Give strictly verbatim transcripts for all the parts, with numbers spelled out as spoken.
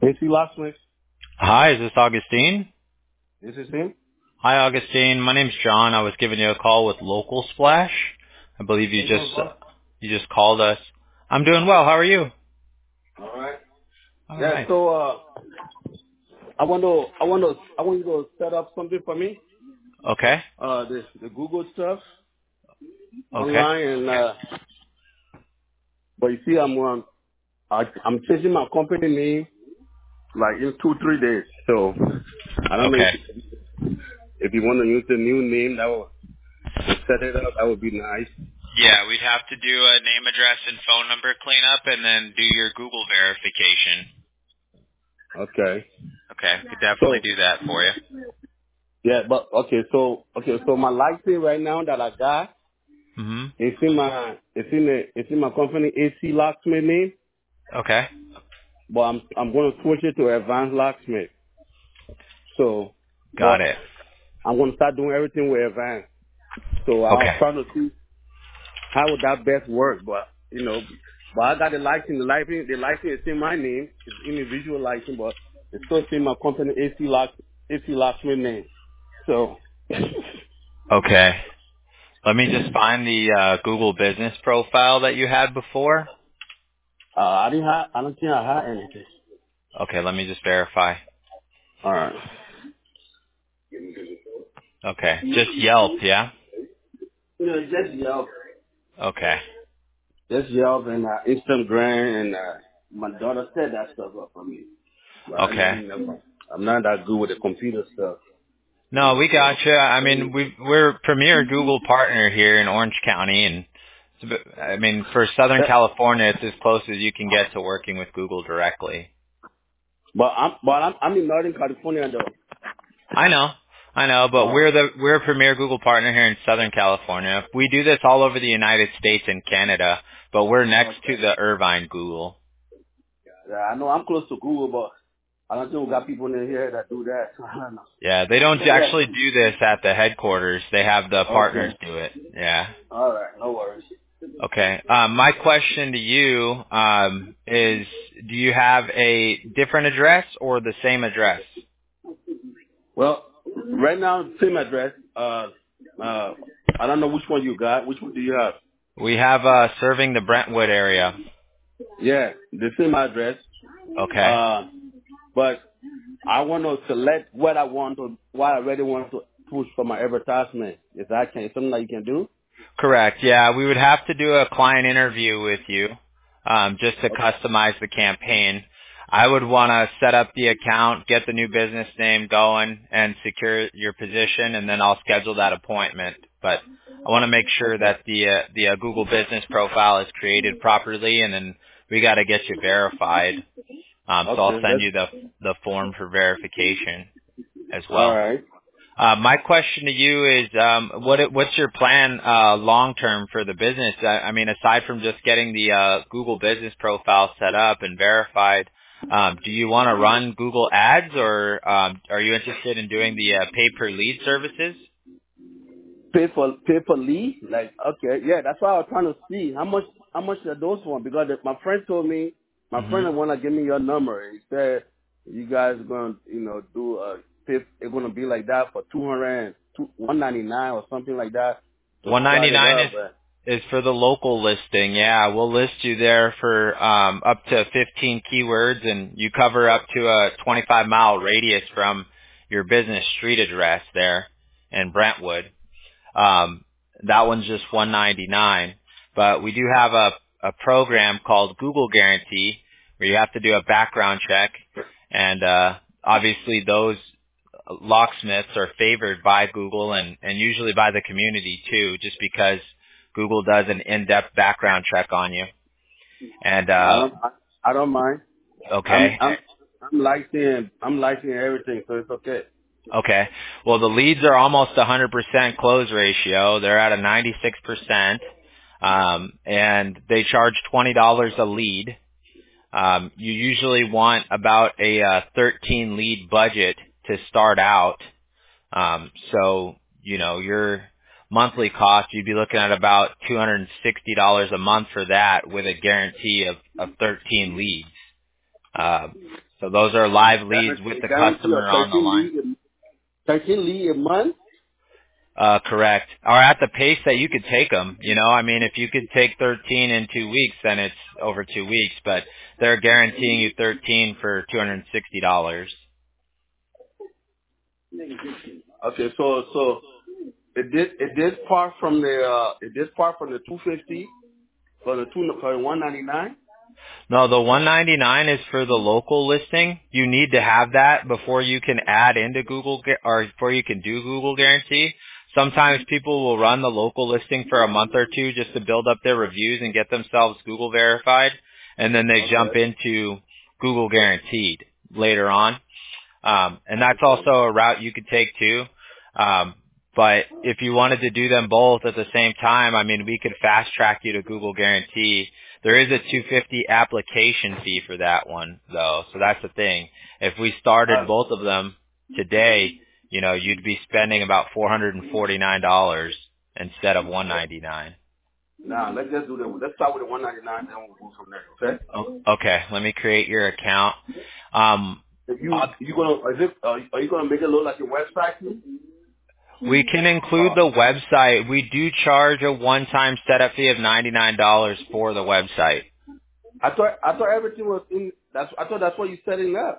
Is he last week? Hi, is this Augustine? Is this him? Hi, Augustine. My name's John. I was giving you a call with Local Splash. I believe you Hey, just doing, bro? you just called us. I'm doing well. How are you? All right. All Yeah. right. So uh, I want to, I want to, I want you to set up something for me. Okay. Uh, the the Google stuff Okay. online, and uh, but you see, I'm um, I, I'm changing my company name like in two three days. So I don't know Okay. if if you want to use the new name, that will set it up. That would be nice. Yeah, we'd have to do a name, address, and phone number cleanup, and then do your Google verification. Okay. Okay, we could definitely So do that for you. yeah, but okay. So okay. So my license right now that I got. Mhm. It's in my it's in the it's in my company A C Locksmith name, Okay. but I'm I'm going to switch it to Advanced Locksmith. So, Got but it. I'm going to start doing everything with Advanced. So I was Okay. trying to see how would that best work, but you know, but I got the license. The license the license is in my name. It's individual license, but it's still in my company A C Lock A C Locksmith name. So, Okay. Let me just find the uh, Google business profile that you had before. uh, I didn't have I don't think I had anything. Okay, let me just verify. All right. Okay. Just Yelp, yeah? You know, just Yelp. Okay. Just Yelp and uh, Instagram, and uh, my daughter set that stuff up for me. But I Okay. didn't know. I'm not that good with the computer stuff. No, we So gotcha. I mean, we we're premier Google partner here in Orange County, and it's a bit- I mean, for Southern that, California, it's as close as you can get to working with Google directly. but I'm but I'm I'm in Northern California though. I know, I know, but Uh, we're the we're a premier Google partner here in Southern California. We do this all over the United States and Canada, but we're next to okay. the Irvine Google. Yeah, I know I'm close to Google, but I don't think we got people in here that do that. So I don't know. Yeah, they don't But yeah. actually do this at the headquarters. They have the partners Okay. do it. Yeah. All right. No worries. Okay. Um, my question to you um, is, do you have a different address or the same address? Well, right now same address. Uh, uh, I don't know which one you got. Which one do you have? We have uh, serving the Brentwood area. Yeah, the same address. Okay. Uh, but I want to select what I want to, what I really want to push for my advertisement. Is that can something that you can do? Correct. Yeah, we would have to do a client interview with you um, just to Okay. customize the campaign. I would want to set up the account, get the new business name going, and secure your position, and then I'll schedule that appointment. But I want to make sure Okay. that the uh, the uh, Google Business profile is created properly, and then we got to get you verified. Um, so I'll Okay. send That's you the the form for verification as all well. right. Uh, my question to you is, um, what what's your plan uh, long term for the business? I, I mean, aside from just getting the uh, Google Business profile set up and verified, um, do you want to run Google Ads, or um, are you interested in doing the uh, pay per lead services? Pay for pay for lead? Like okay, yeah. That's why I was trying to see how much how much are those one because if my friend told me my hmm friend wanna give me your number. He said you guys are gonna you know do a pay. It's gonna be like that for two hundred and one ninety nine or something like that to one start it ninety-nine is up. But is for the local listing. Yeah, we'll list you there for um, up to fifteen keywords, and you cover up to a twenty-five mile radius from your business street address there in Brentwood. Um, that one's just one ninety-nine. But we do have a, a program called Google Guarantee where you have to do a background check, and uh, obviously those locksmiths are favored by Google and, and usually by the community too, just because Google does an in-depth background check on you. And I uh, don't I, I don't mind. I'm okay, I'm I'm licensing I'm licensing everything, so it's okay. okay. Well, the leads are almost one hundred percent close ratio. They're at a ninety-six percent, um, and they charge twenty dollars a lead. Um, you usually want about a uh, thirteen lead budget to start out. Um, so, you know, your monthly cost, you'd be looking at about two hundred sixty dollars a month for that with a guarantee of, of thirteen leads. Uh, So those are live leads with Guarantee, the guarantee customer of on the thirteen line. leads, thirteen leads a month. Uh, correct. Or at the pace that you could take them. You know, I mean, if you could take thirteen in two weeks, then it's over two weeks. But they're guaranteeing you thirteen for two hundred sixty dollars. Okay, so so it did it did part from the uh it did part from the two fifty for the two for the one ninety nine. No, the one ninety-nine is for the local listing. You need to have that before you can add into Google Gu- or before you can do Google Guarantee. Sometimes people will run the local listing for a month or two just to build up their reviews and get themselves Google verified, and then they jump Okay. into Google Guaranteed later on. Um, and that's also a route you could take too. Um, but if you wanted to do them both at the same time, I mean, we could fast track you to Google Guarantee. There is a two hundred fifty dollars application fee for that one, though. So that's the thing. If we started Uh, both of them today, you know, you'd be spending about four hundred forty-nine dollars instead of one hundred ninety-nine now let's just do the let's start with the one ninety nine, then we'll go from there. Okay. dollars. O- Okay, let me create your account. Um, If you I'll you gonna is it uh, are you gonna make it look like your website too? We can include Uh, the website. We do charge a one-time setup fee of ninety-nine dollars for the website. I thought I thought everything was in. That's I thought that's what you setting up.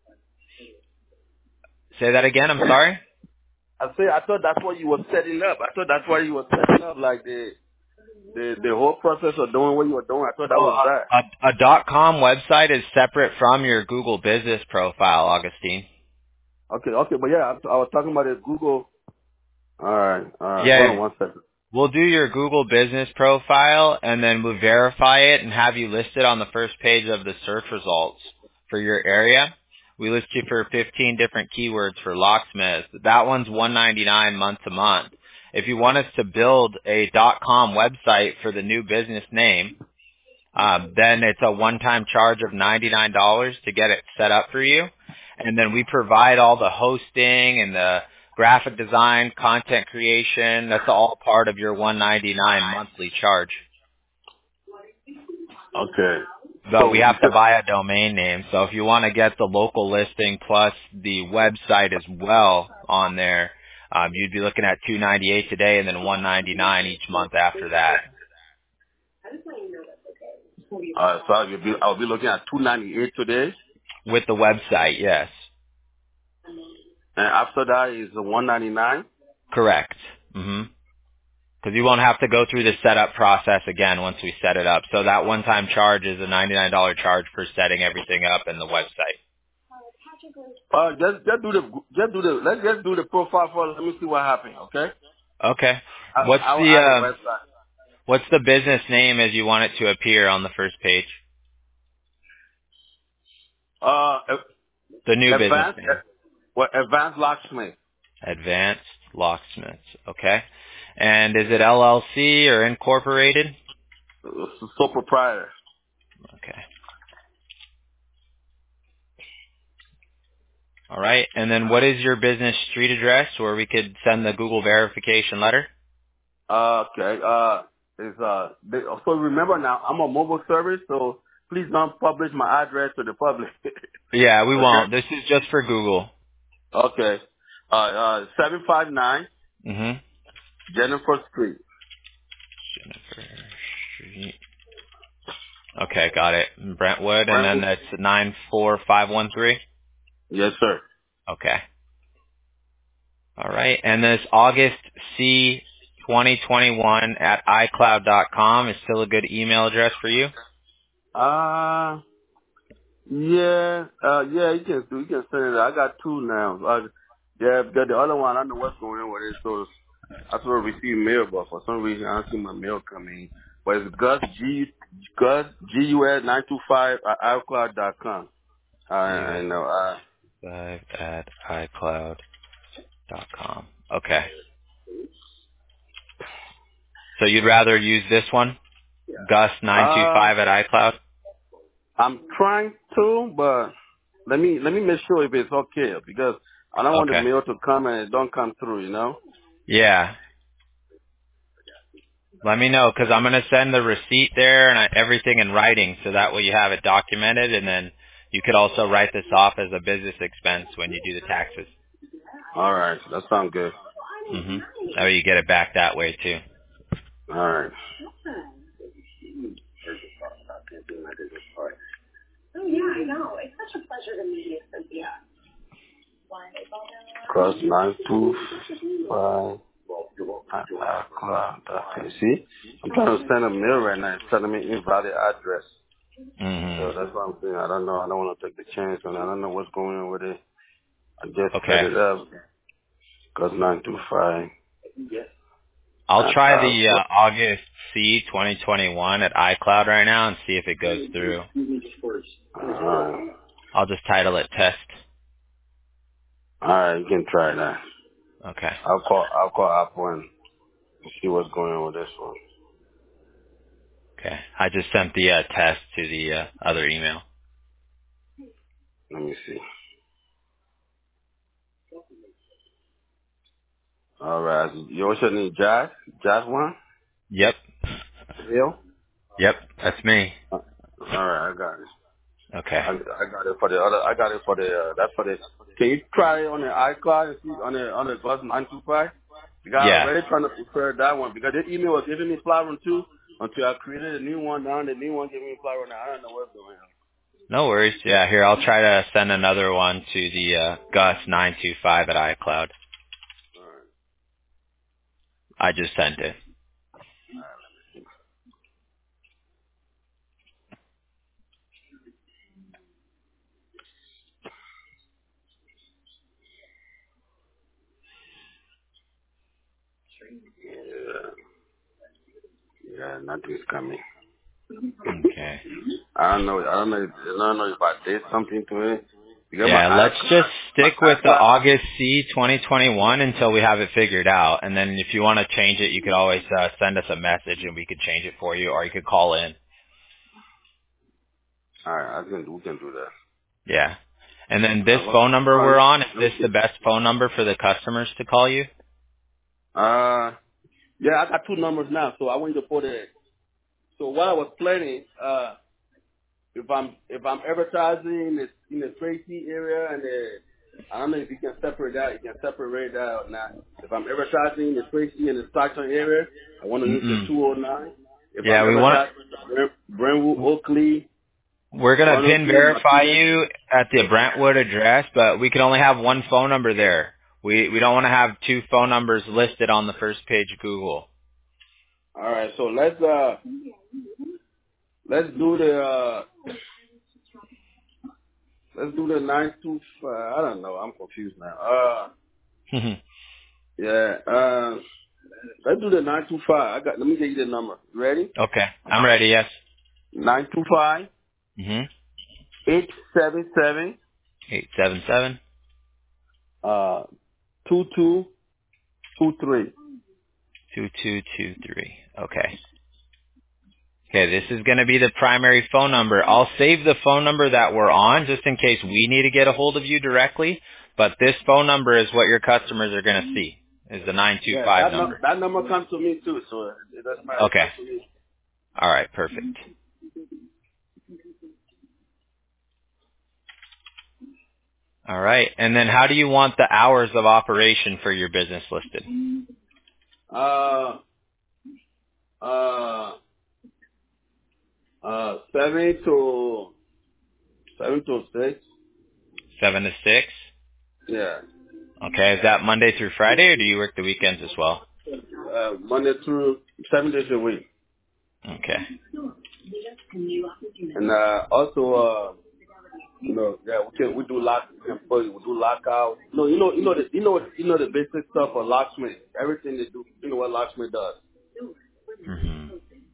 Say that again, I'm sorry? I say I thought that's what you were setting up. I thought that's why you were setting up like the the the whole process of doing what you were doing. I thought that Oh, was that. a, a, a .com website is separate from your Google business profile, Augustine. Okay, okay, but yeah, I, I was talking about the Google. All right, all right. Hold Yeah, on one second. we'll do your Google business profile and then we'll verify it and have you listed on the first page of the search results for your area. We list you for fifteen different keywords for locksmiths. That one's one ninety-nine month to month. If you want us to build a .com website for the new business name, um, then it's a one-time charge of ninety-nine dollars to get it set up for you. And then we provide all the hosting and the graphic design, content creation. That's all part of your one ninety-nine monthly charge. Okay. But So we you have to said buy a domain name. So if you want to get the local listing plus the website as well on there, um, you'd be looking at two ninety-eight today and then one ninety-nine each month after that uh, so I'll be I'll be looking at two ninety eight today, with the website. Yes, and after that is the one ninety nine. correct. hmm Because you won't have to go through the setup process again once we set it up. So that one-time charge is a ninety-nine dollars charge for setting everything up in the website. Uh, just just do the just do the let's just do the profile first. Let me see what happens. Okay. Okay. I What's I will the add a um, website. what's the business name as you want it to appear on the first page? Uh, The new business advanced name. what advanced locksmith. Advanced Locksmiths. Okay. And is it L L C or incorporated? Uh, sole proprietor. Okay. All right. And then what is your business street address where we could send the Google verification letter? Uh, okay. Uh, is uh, they, so remember now, I'm a mobile service, so please don't publish my address to the public. Yeah, we Okay. won't. This is just for Google. Okay. Uh, uh, seven five nine Mm-hmm. Jennifer Street. Jennifer Street. Okay, got it. Brentwood, and then Brentwood. that's nine four five one three. Yes, sir. Okay. All right. And this August C twenty twenty-one at iCloud dot com is still a good email address for you? Uh, yeah, uh, yeah, you can do, you can send it. I got two now. Uh, yeah, because the other one, I don't know what's going on with it, so I sort of received mail, but for some reason, I don't see my mail coming. But it's Gus, G, Gus, G U S nine two five at iCloud dot com. I, I know, uh, five at iCloud dot com. Okay. So you'd rather use this one? Gus nine two uh, five at iCloud? I'm trying to, but let me, let me make sure if it's okay, because I don't want the Okay. mail to come and it don't come through, you know? Yeah. Let me know, because I'm going to send the receipt there and I, everything in writing, so that way you have it documented, and then You could also write this off as a business expense when you do the taxes. All right, that sounds good. Mm-hmm. That way you get it back that way too. All right. Oh yeah, I know. It's such a pleasure to meet you, Cynthia. Cross nine two five. Okay, see, I'm trying to send a mail right now. It's telling me invalid address. Mm-hmm. So that's what I'm saying. I don't know. I don't want to take the chance on it. I don't know what's going on with it. I just set Okay. it up. Cross nine two five. I'll try Uh, the uh, August C twenty twenty-one at iCloud right now and see if it goes through. uh, I'll just title it test. all right, you can try that. Okay. I'll call. I'll call Apple and see what's going on with this one. Okay. I just sent the uh, test to the uh, other email. Let me see. All right. You also need Jazz? Jazz one? Yep. Hill? Yep. That's me. Uh, all right, I got it. Okay. I, I got it for the other. I got it for the. Uh, that's for the. Can you try it on the iCloud and see on the on the bus nine two five? Because I Yeah. already trying to prepare that one because the email was giving me Flower too until I created a new one. Now the new one giving me Flower now. I don't know what's going on. No worries. Yeah, here, I'll try to send another one to the uh, Gus nine two five at iCloud. All right. I just sent it. Yeah. Yeah, nothing's coming. Okay. I don't know. I don't know. I don't know if I did something to it. Because my Yeah, let's just iCloud, my stick with the iCloud. August C twenty twenty-one until we have it figured out. And then if you want to change it, you could always uh, send us a message and we could change it for you, or you could call in. All right, I can. We can do that. Yeah. And then Uh, this what, phone number what, we're on, is let me this see. the best phone number for the customers to call you? Uh, yeah, I got two numbers now, so I want you to put it. So what I was planning, uh, if I'm if I'm advertising in the in the Tracy area and the, I don't know if you can separate that. You can separate that or not. If I'm advertising in the Tracy and the Stockton area, I want to use the Mm-mm. two oh nine. If I'm Yeah, we want advertising in Brent, Brentwood, Oakley, we're going to pin one oh two, verify Martinez. you at the Brentwood address, but we can only have one phone number there. We we don't want to have two phone numbers listed on the first page of Google. All right, so let's uh let's do the uh let's do the nine two five. I don't know. I'm confused now. Uh, yeah. Uh, let's do the nine two five. I got. Let me get you the number. Ready? Okay. I'm ready, yes. Nine two five Mhm. eight seven seven eight seven seven uh two two two three. two two two three. Okay. Okay, this is going to be the primary phone number. I'll save the phone number that we're on just in case we need to get a hold of you directly, but this phone number is what your customers are going to see, is the nine two Yeah, five that num- number. that number comes to me too, so it doesn't matter. It Okay. comes to me. All right, perfect. All right. And then how do you want the hours of operation for your business listed? Uh, uh, uh, seven to seven to six. seven to six? Yeah. Okay. Is that Monday through Friday, or do you work the weekends as well? Uh, Monday through seven days a week. Okay. And uh, also, uh, you know, yeah, we can we do lock, we can put, we do lockout. No, you know, you know the you know you know the basic stuff for locksmith. Everything they do, you know what locksmith does. hmm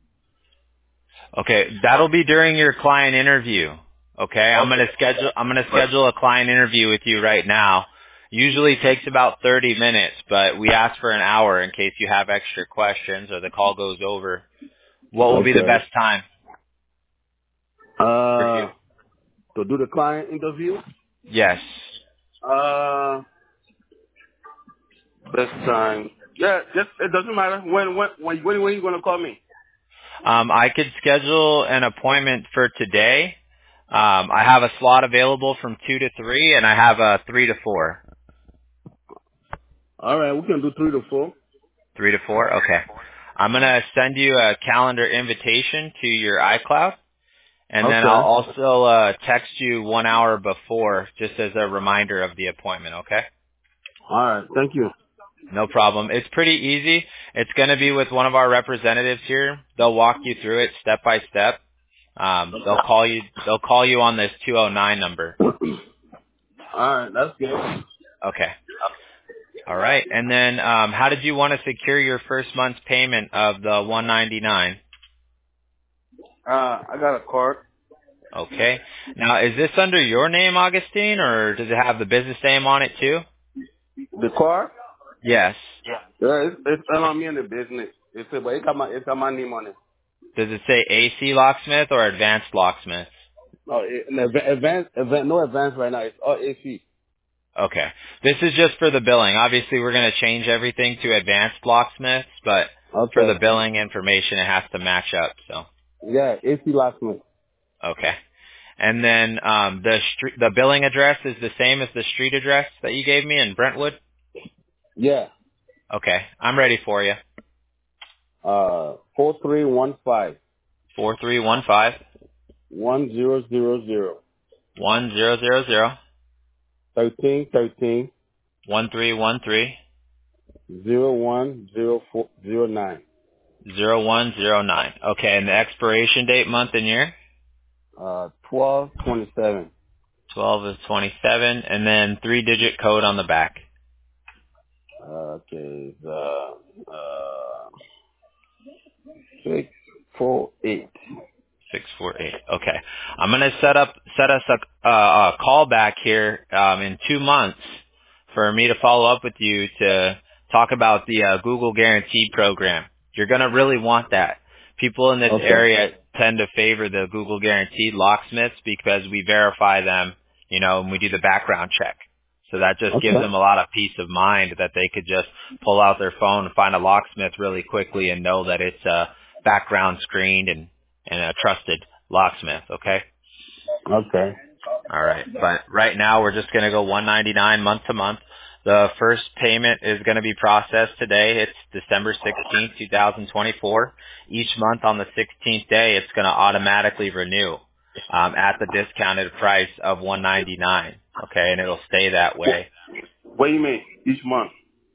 Okay, that'll be during your client interview. Okay, I'm Okay. gonna schedule. I'm gonna But schedule a client interview with you right now. Usually takes about thirty minutes, but we ask for an hour in case you have extra questions or the call goes over. What will be the okay. best time for you? Uh, to do the client interview. Yes. Uh, best time. Yeah, just it doesn't matter when when when when, when you gonna call me. Um, I could schedule an appointment for today. Um, I have a slot available from two to three, and I have a three to four. All right, we can do three to four. Three to four? Okay. I'm going to send you a calendar invitation to your iCloud, and then I'll Okay. also uh, text you one hour before just as a reminder of the appointment, okay? All right, thank you. No problem. It's pretty easy. It's going to be with one of our representatives here. They'll walk you through it step by step. Um, they'll call you. They'll call you on this two oh nine number. All right, that's good. Okay. All right. And then, um, how did you want to secure your first month's payment of the one ninety-nine? Uh, I got a card. Okay. Now, is this under your name, Augustine, or does it have the business name on it too? The card? Yes. Yeah, it's, it's on me in the business. It's but it got my it got my name on it. Does it say A C Locksmith or Advanced Locksmith? No, it, an adva- advanced, advanced, no advance right now. It's all A C. Okay. This is just for the billing. Obviously, we're going to change everything to Advanced Locksmiths, but for the Okay. billing information, it has to match up. So, Yeah, A C locksmith. okay. And then um, the street, the billing address is the same as the street address that you gave me in Brentwood. Yeah. Okay, I'm ready for you. Uh, four three one five Four three one five one zero zero zero one zero zero zero thirteen thirteen one three one three zero one zero four zero nine. zero one zero nine. Okay, and the expiration date, month, and year. Uh, twelve twenty seven. Twelve of twenty seven, and then three digit code on the back. Uh, okay. Uh, uh, six four eight. Six four eight. Okay, I'm gonna set up set us a, uh, a call back here um, in two months for me to follow up with you to talk about the uh, Google Guaranteed program. You're gonna really want that. People in this Okay. area tend to favor the Google Guaranteed locksmiths because we verify them, you know, and we do the background check. So that just Okay. gives them a lot of peace of mind that they could just pull out their phone and find a locksmith really quickly and know that it's uh, background screened and and a trusted locksmith, okay? Okay. All right. But right now we're just going to go one ninety-nine month to month. The first payment is going to be processed today. It's December sixteenth, twenty twenty-four. Each month on the sixteenth day, it's going to automatically renew um, at the discounted price of one ninety-nine, okay? And it'll stay that way. What do you mean? Each month?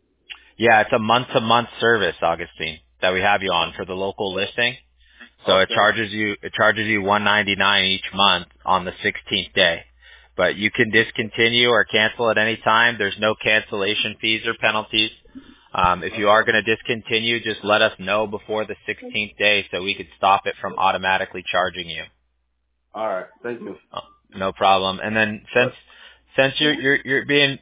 Yeah, it's a month-to-month service, Augustine, that we have you on for the local listing. So it Okay. charges you it charges you one ninety-nine each month on the sixteenth day. But you can discontinue or cancel at any time. There's no cancellation fees or penalties. Um, if you are going to discontinue, just let us know before the sixteenth day so we could stop it from automatically charging you. All right. Thank you. Oh, no problem. And then since since you're you're you're being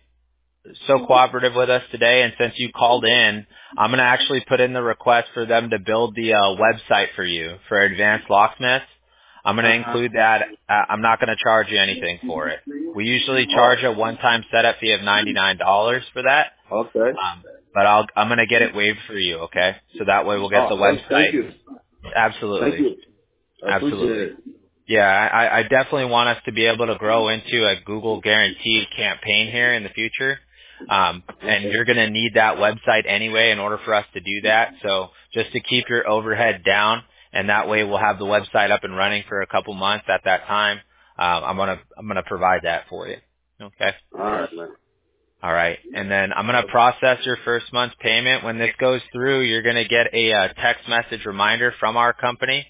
so cooperative with us today, and since you called in, I'm going to actually put in the request for them to build the uh, website for you for Advanced Locksmiths. I'm going to Uh-huh. include that. Uh, I'm not going to charge you anything for it. We usually charge a one-time setup fee of ninety-nine dollars for that, Okay. um, but I'll, I'm going to get it waived for you, okay? So that way we'll get the Oh, thank, thank website. you. Absolutely. Thank you. I appreciate Absolutely. it. Yeah, I, I definitely want us to be able to grow into a Google Guaranteed campaign here in the future. Um, and you're going to need that website anyway in order for us to do that. So just to keep your overhead down, and that way we'll have the website up and running for a couple months at that time. Um, I'm going to I'm going to provide that for you. Okay. All right, man. All right. And then I'm going to process your first month's payment. When this goes through, you're going to get a, uh text message reminder from our company.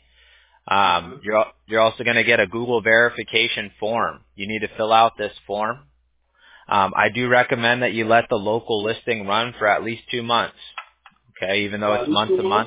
Um, you're al- you're also going to get a Google verification form. You need to fill out this form. Um, I do recommend that you let the local listing run for at least two months. Okay, even though For it's at least month two to month. months?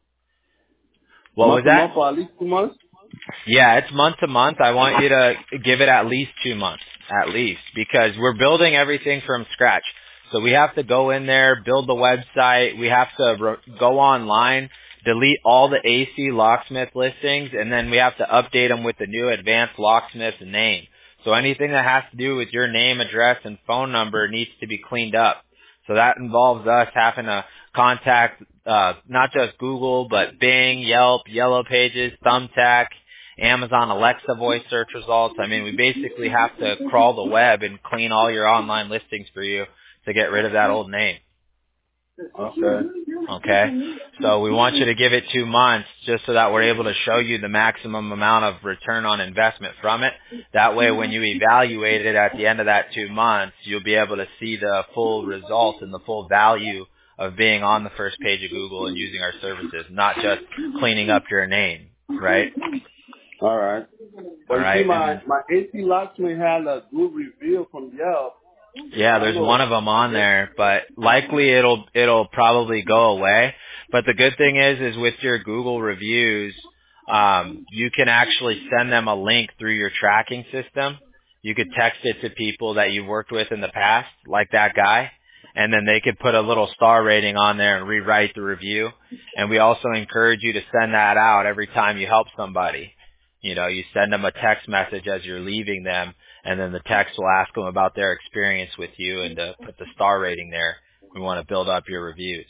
What was Month to that? month for at least two months? Yeah, it's month to month. I want you to give it at least two months, at least, because we're building everything from scratch. So we have to go in there, build the website. We have to re- go online, delete all the A C locksmith listings, and then we have to update them with the new advanced locksmith name. So anything that has to do with your name, address, and phone number needs to be cleaned up. So that involves us having to contact uh, not just Google, but Bing, Yelp, Yellow Pages, Thumbtack, Amazon Alexa voice search results. I mean, we basically have to crawl the web and clean all your online listings for you to get rid of that old name. Okay. Okay. So we want you to give it two months just so that we're able to show you the maximum amount of return on investment from it. That way when you evaluate it at the end of that two months, you'll be able to see the full result and the full value of being on the first page of Google and using our services, not just cleaning up your name, right? All right. But All you right. see, my, And, my A C Locksmith had a good review from Yelp. yeah, there's one of them on there, but likely it'll it'll probably go away. But the good thing is, is with your Google reviews, um, you can actually send them a link through your tracking system. You could text it to people that you've worked with in the past, like that guy, and then they could put a little star rating on there and rewrite the review. And we also encourage you to send that out every time you help somebody. You know, you send them a text message as you're leaving them, and then the text will ask them about their experience with you and to put the star rating there. We want to build up your reviews.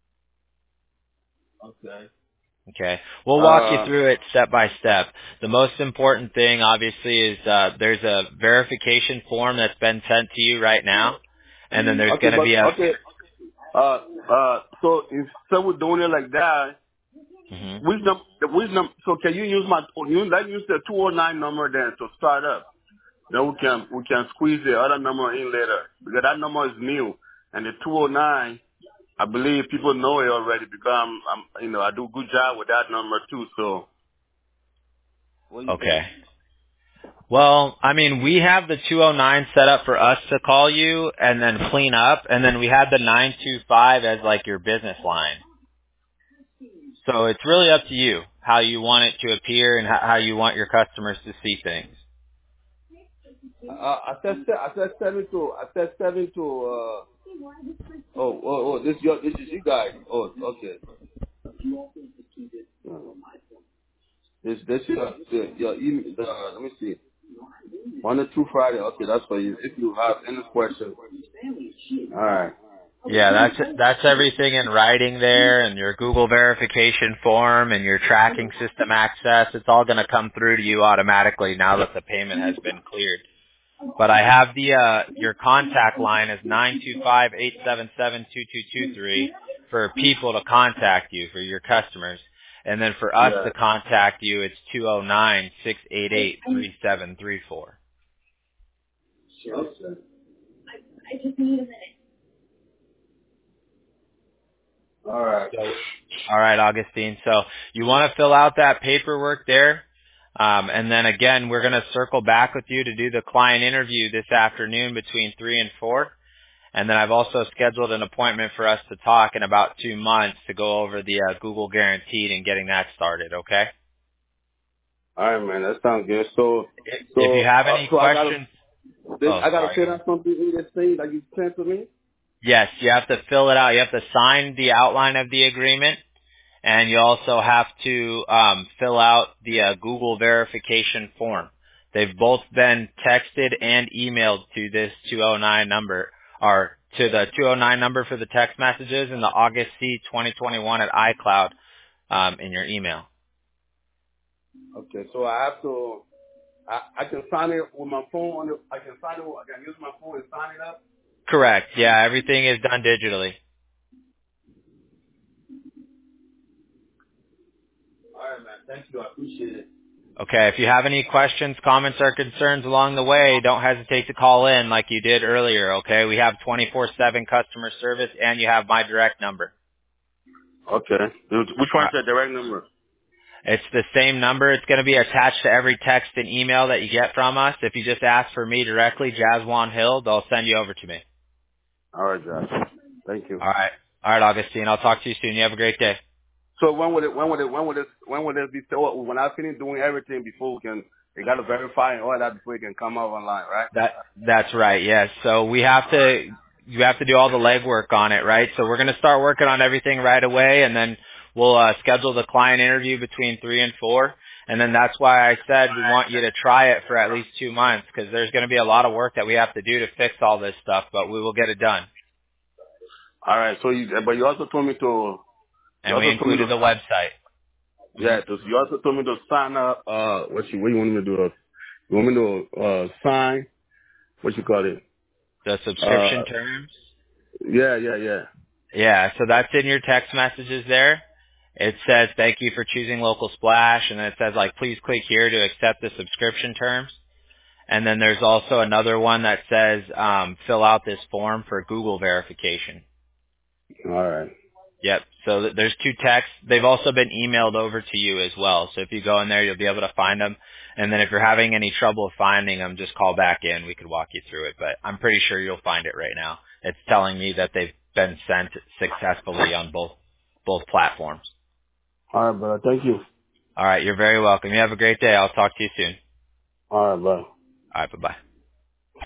Okay. Okay. We'll walk Uh, you through it step by step. The most important thing, obviously, is uh, there's a verification form that's been sent to you right now, and then there's okay, going to but, be a... okay. Uh, uh, so instead of doing it like that, Mhm. which num, which num, so can you use my, you, let's use the two oh nine number then to start up. Then we can, we can squeeze the other number in later. Because that number is new. And the two oh nine, I believe people know it already because I'm, I'm, you know, I do a good job with that number too, so. What do you Okay. think? Well, I mean, we have the two oh nine set up for us to call you and then clean up, and then we had the nine two five as like your business line. So it's really up to you how you want it to appear and how, how you want your customers to see things. Uh, I said, se- I said seven to, I said seven to, uh, oh, oh, oh, this your, this is you guys. Oh, okay. This, this your, your, your email, the, let me see. One or two Friday. Okay, that's for you. If you have any questions. All right. Yeah, that's that's everything in writing there, and your Google verification form and your tracking system access. It's all going to come through to you automatically now that the payment has been cleared. But I have the uh, your contact line is nine two five, eight seven seven, two two two three for people to contact you, for your customers. And then for us Yeah. to contact you, it's two oh nine, six eight eight, three seven three four. Okay. I just need a minute. All right. So, all right, Augustine. So you want to fill out that paperwork there. Um, and then again, we're going to circle back with you to do the client interview this afternoon between three and four. And then I've also scheduled an appointment for us to talk in about two months to go over the uh, Google Guaranteed and getting that started, okay? All right, man. That sounds good. So, If, if so, you have uh, any so I gotta, questions, this, oh, I gotta sorry. fill out something in this thing that you sent to me. Yes, you have to fill it out. You have to sign the outline of the agreement, and you also have to um, fill out the uh, Google verification form. They've both been texted and emailed to this two oh nine number, or to the two oh nine number for the text messages and the August C twenty twenty-one at iCloud um, in your email. Okay. So I have to, I, I can sign it with my phone on the, I can sign it, with- I can use my phone and sign it up. Correct. Yeah, everything is done digitally. All right, man. Thank you. I appreciate it. Okay, if you have any questions, comments, or concerns along the way, don't hesitate to call in like you did earlier, okay? We have twenty-four seven customer service, and you have my direct number. Okay. Which All one's right. the direct number? It's the same number. It's going to be attached to every text and email that you get from us. If you just ask for me directly, Jazwan Hill, they'll send you over to me. All right, Josh. Thank you. All right. All right, Augustine. I'll talk to you soon. You have a great day. So when would it, when would it, when would it, when would it be, so when I finish doing everything before we can, they got to verify and all that before we can come out online, right? That that's right. Yes. So we have to you have to do all the legwork on it, right? So we're going to start working on everything right away, and then we'll uh, schedule the client interview between three and four. And then that's why I said we want you to try it for at least two months because there's going to be a lot of work that we have to do to fix all this stuff, but we will get it done. All right. So you, but you also told me to, you And we also told me included to, the website. Yeah, so you also told me to sign up. Uh, what you what you want me to do? Uh, You want me to uh sign? What you call it? The subscription Uh, terms. yeah, yeah, yeah. Yeah, so that's in your text messages there. It says, thank you for choosing Local Splash, and then it says, like, please click here to accept the subscription terms. And then there's also another one that says, um, fill out this form for Google verification. All right. Yep, so th- there's two texts. They've also been emailed over to you as well. So if you go in there, you'll be able to find them. And then if you're having any trouble finding them, just call back in. We could walk you through it. But I'm pretty sure you'll find it right now. It's telling me that they've been sent successfully on both both platforms. All right, brother. Thank you. All right, you're very welcome. You have a great day. I'll talk to you soon. All right, brother. All right, bye-bye.